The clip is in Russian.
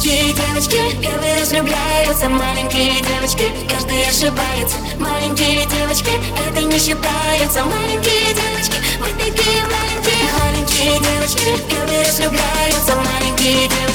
Маленькие девочки первый раз влюбляются. Маленькие девочки, каждый ошибается. Маленькие девочки, это не считается. Маленькие девочки, вы такие маленькие. Маленькие девочки первый раз влюбляются. Маленькие девочки.